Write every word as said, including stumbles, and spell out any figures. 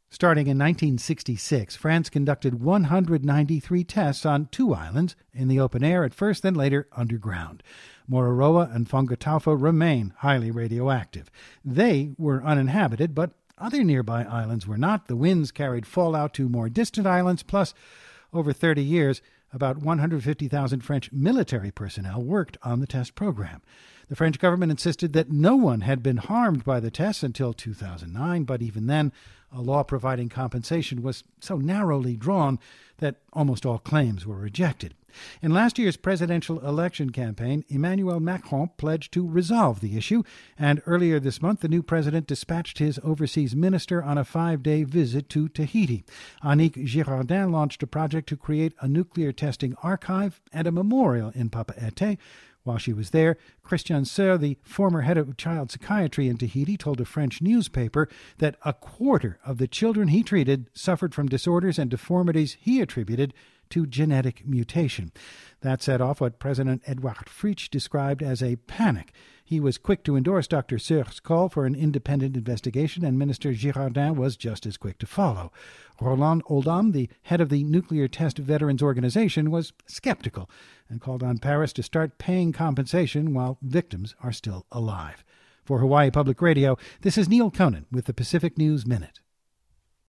Starting in nineteen sixty-six, France conducted one hundred ninety-three tests on two islands, in the open air at first, then later underground. Mururoa and Fangatafa remain highly radioactive. They were uninhabited, but other nearby islands were not. The winds carried fallout to more distant islands, plus, over thirty years, about one hundred fifty thousand French military personnel worked on the test program. The French government insisted that no one had been harmed by the tests until two thousand nine, but even then, a law providing compensation was so narrowly drawn that almost all claims were rejected. In last year's presidential election campaign, Emmanuel Macron pledged to resolve the issue, and earlier this month the new president dispatched his overseas minister on a five-day visit to Tahiti. Annick Girardin launched a project to create a nuclear testing archive and a memorial in Papeete. While she was there, Christian Seur, the former head of child psychiatry in Tahiti, told a French newspaper that a quarter of the children he treated suffered from disorders and deformities he attributed to genetic mutation. That set off what President Edouard Fritsch described as a panic. He was quick to endorse Doctor Seur's call for an independent investigation, and Minister Girardin was just as quick to follow. Roland Oldham, the head of the Nuclear Test Veterans Organization, was skeptical and called on Paris to start paying compensation while victims are still alive. For Hawaii Public Radio, this is Neil Conan with the Pacific News Minute.